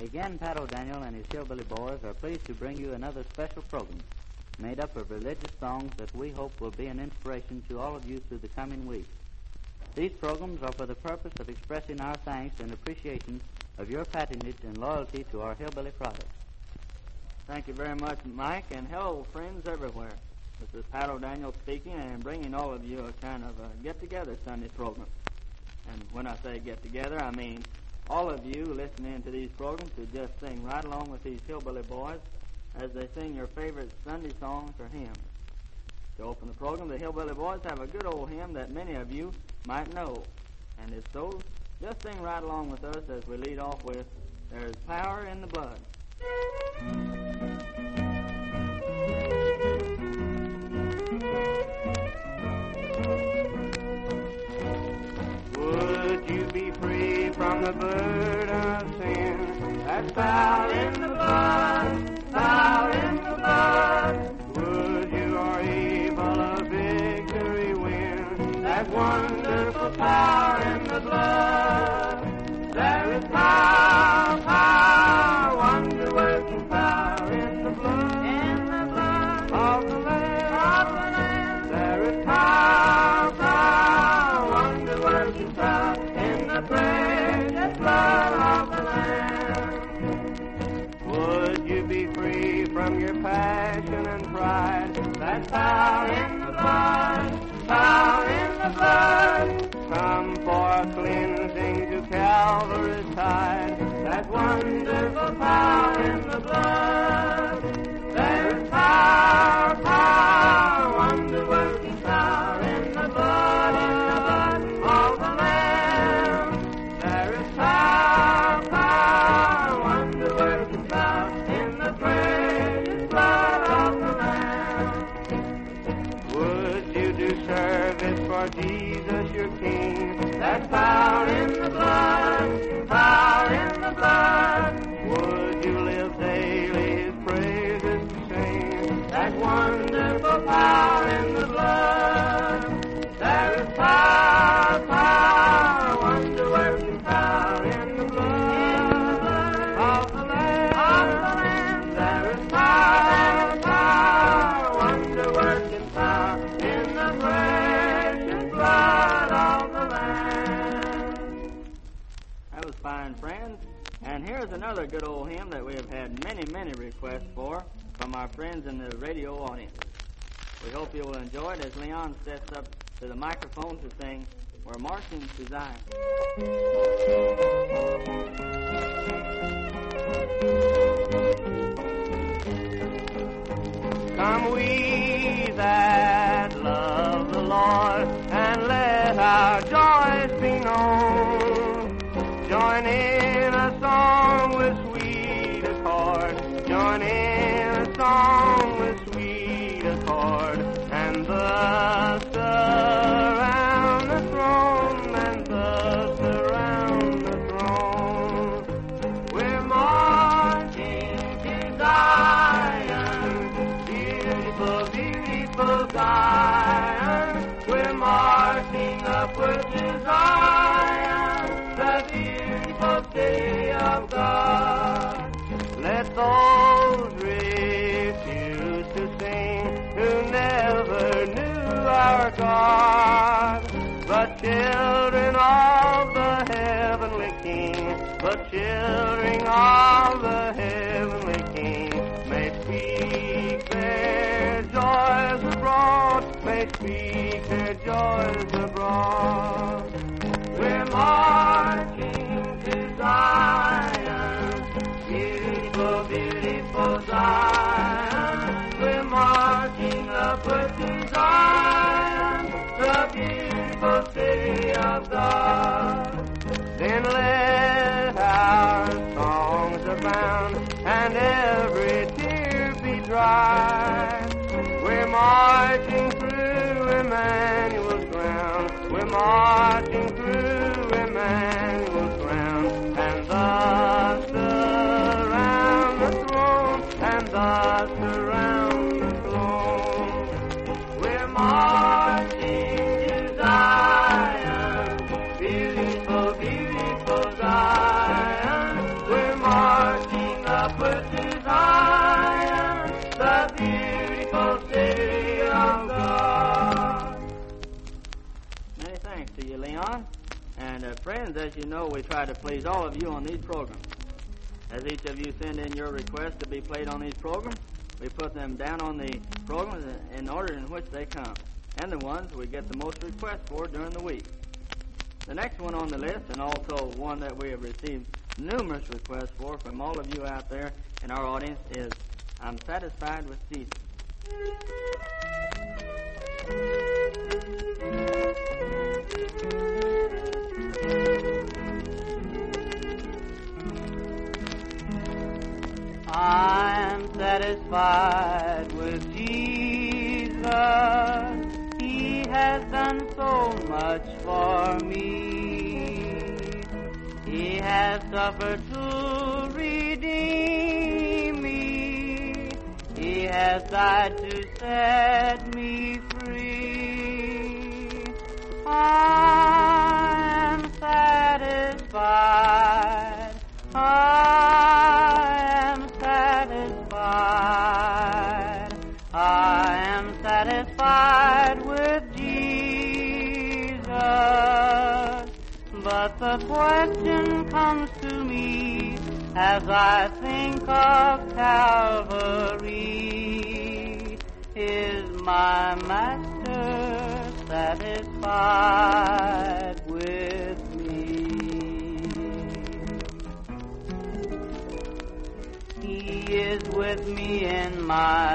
Again, Pat O'Daniel and his Hillbilly Boys are pleased to bring you another special program made up of religious songs that we hope will be an inspiration to all of you through the coming week. These programs are for the purpose of expressing our thanks and appreciation of your patronage and loyalty to our Hillbilly products. Thank you very much, Mike, and hello, friends everywhere. This is Pat O'Daniel speaking and bringing all of you a kind of a get-together Sunday program. And when I say get-together, I mean all of you listening to these programs to just sing right along with these Hillbilly Boys as they sing your favorite Sunday songs or hymns. To open the program, the Hillbilly Boys have a good old hymn that many of you might know. And if so, just sing right along with us as we lead off with There's Power in the Blood. Would you be free from the burden of sin? That's power in the blood, power in the blood. Would you or evil a victory win? That wonderful power in the blood. There is power, power, wonder-working power in the blood of the Lamb. There is power, power, wonder-working power in the precious blood of the Lamb. Would you be free from your passion and pride? That's power in the blood, power in the blood. Come for cleansing to Calvary's side. That wonderful power in the blood. There is power, power, wonder-working power in the blood of the Lamb. There is power, power, wonder-working power in the precious blood of the Lamb. Would you do service for Jesus your King? That's power in the blood, power in the blood. Would you live daily his praises to sing? That wonderful power in the blood. There is power, power, wonder-working power in the blood of the Lamb. There is power, power, wonder-working power in the precious blood of the Lamb. That was fine, friends. And here's another good old hymn that we have had many, many requests for from our friends in the radio audience. We hope you will enjoy it as Leon steps up to the microphone to sing We're Marching to Zion. Come we that love the Lord, and let our joys be known. Join in a song with sweet accord. Join in a song with sweet accord. And thus around the throne, and thus around the throne. We're marching to Zion, beautiful, beautiful Zion. We're marching upward to Zion, the beautiful city of God. Let those refuse to sing who never knew our God, but children of the heavenly King, but children of the heavenly King, may speak their joys abroad, may speak their joys abroad. We're marching to Zion, beautiful, beautiful Zion. We're marching upward to Zion, the beautiful city of God. Then let our songs abound, and every tear be dry. We're marching through Emmanuel's ground. We're marching through Emmanuel's ground, and thus around the throne, and thus around the throne. We're marching to Zion, beautiful, beautiful Zion. We're marching to you, Leon. And friends, as you know, we try to please all of you on these programs. As each of you send in your requests to be played on these programs, we put them down on the programs in order in which they come, and the ones we get the most requests for during the week. The next one on the list, and also one that we have received numerous requests for from all of you out there in our audience, is I'm Satisfied with Jesus. I'm satisfied with Jesus. He has done so much for me. He has suffered to redeem me. He has died to set me free. I am satisfied. I am satisfied with Jesus. But the question comes to me as I think of Calvary, is my Master satisfied with me? He is with me in my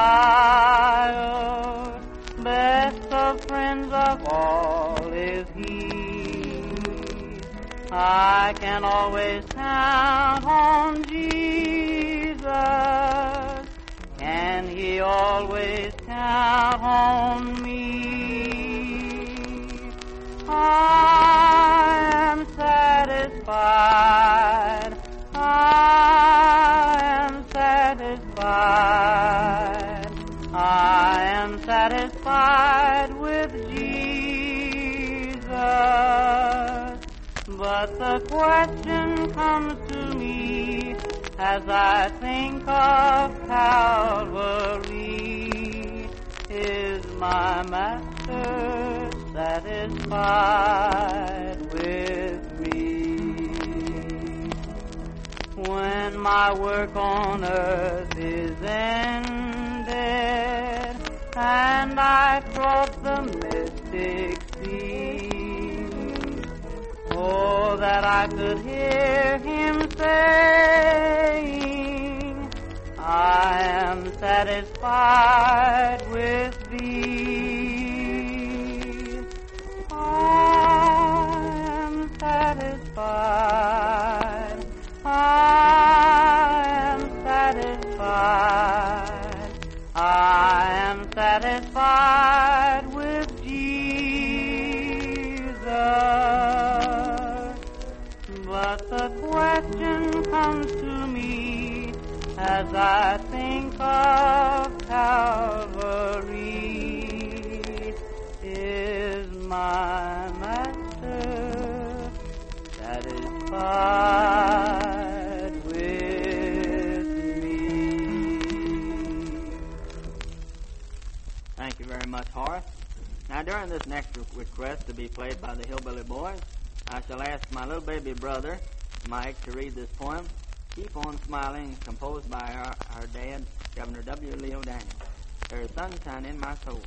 trials, best of friends of all is He. I can always count on Jesus. Can He always count on me? I am satisfied. I am satisfied. I am satisfied with Jesus. But the question comes to me as I think of Calvary, is my Master satisfied with me? When my work on earth is ended and I cross the mystic sea, oh, that I could hear Him saying, I am satisfied with Thee. I am satisfied. I am satisfied. I am satisfied with Jesus. But the question comes to me as I think of Calvary, is my Master satisfied with me? Thank you very much, Horace. Now, during this next request to be played by the Hillbilly Boys, I shall ask my little baby brother, Mike, to read this poem, Keep On Smiling, composed by our dad, Governor W. Leo Daniels. There is sunshine in my soul.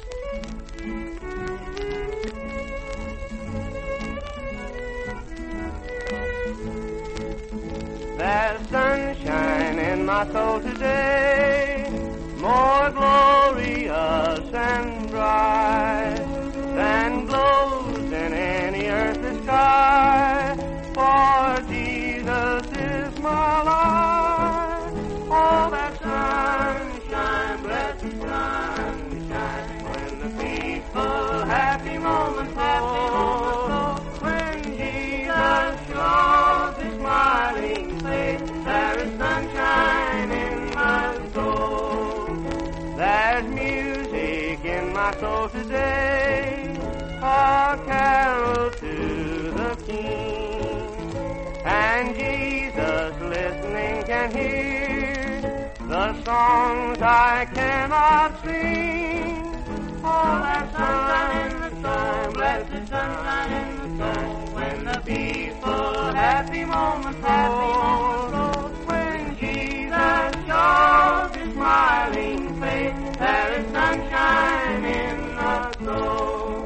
There's sunshine in my soul today, more glorious and bright than glows in any earthly sky, for Jesus is my life. Oh, that sunshine, blessed sunshine, when the peaceful, happy moments flow, when Jesus shows His smiling face, there is sunshine in my soul. There's music in my soul today, a carol to the King, and Jesus listening can hear the songs I cannot sing. Oh, that sunshine in the sun blessed sunshine in the soul. When the peaceful, happy moments roll. When Jesus shows his smiling face, there is sunshine in the soul.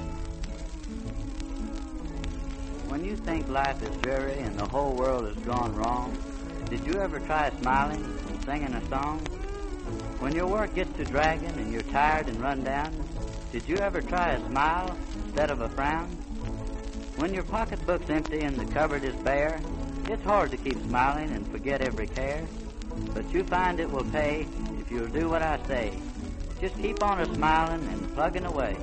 When you think life is dreary and the whole world has gone wrong, did you ever try smiling and singing a song? When your work gets to dragging and you're tired and run down, did you ever try a smile instead of a frown? When your pocketbook's empty and the cupboard is bare, it's hard to keep smiling and forget every care. But you find it will pay if you'll do what I say. Just keep on a-smiling and plugging away.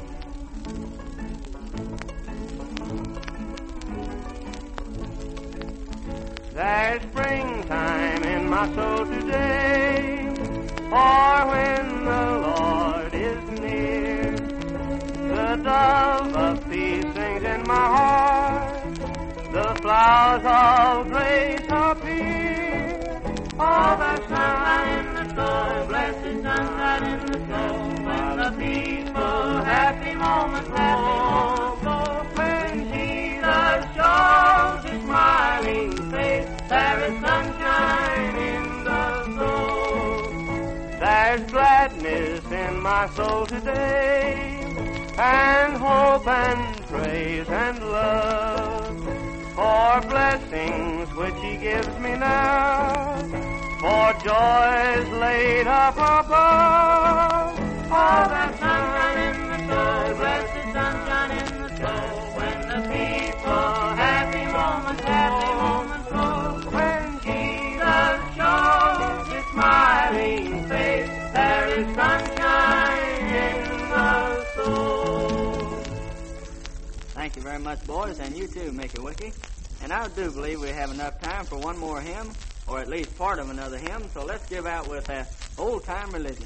There's springtime in my soul today, for when the Lord is near, the dove of peace sings in my heart, the flowers of grace appear. All the sunshine in the soul, blessed sunshine in the soul, when the peaceful, happy moments roll. When Jesus shows his smiling face, there is sunshine in the soul. There's gladness in my soul today, and hope and praise and love, for blessings which he gives me now, for joys laid up above. All the sunshine in the soul, blessed sunshine in the soul, when the peaceful, happy moments roll. When Jesus shows his smiling face, there is sunshine in the soul. Thank you very much, boys, and you too, Mickey Wicky. And I do believe we have enough time for one more hymn, or at least part of another hymn, so let's give out with that old-time religion.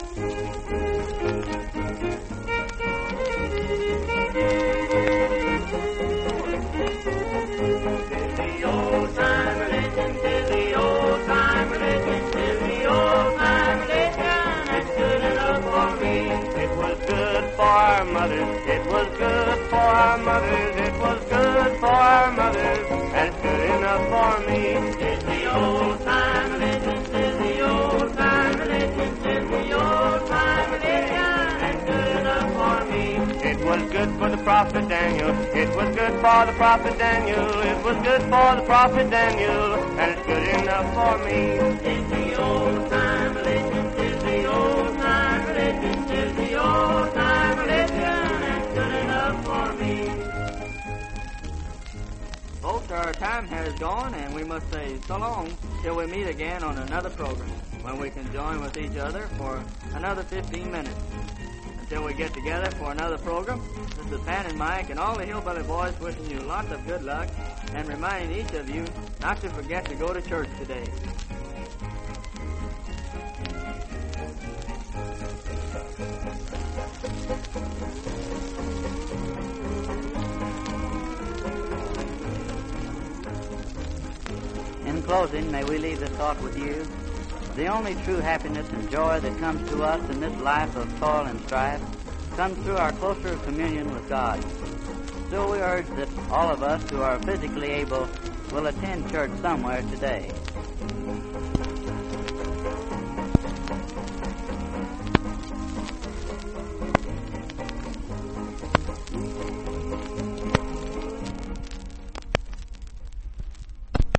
The old-time religion, tis the old-time religion, tis the old-time religion, that's good enough for me. It was good for our mothers, it was good for our mothers, it was good for our mothers, that's good enough for me. Tis the old-time religion, tis the old-time religion, tis the old-time religion, that's good enough for me. It was good for the prophet Daniel, it was good for the prophet Daniel, it was good for the prophet Daniel, and it's good enough for me. Tis the old-time religion, tis the old-time religion, tis the old-time religion, and good enough for me. Folks, our time has gone, and we must say so long till we meet again on another program, when we can join with each other for another 15 minutes. Until we get together for another program, this is Pat and Mike and all the Hillbilly Boys wishing you lots of good luck and reminding each of you not to forget to go to church today. In closing, may we leave this thought with you. The only true happiness and joy that comes to us in this life of toil and strife comes through our closer communion with God. So we urge that all of us who are physically able will attend church somewhere today.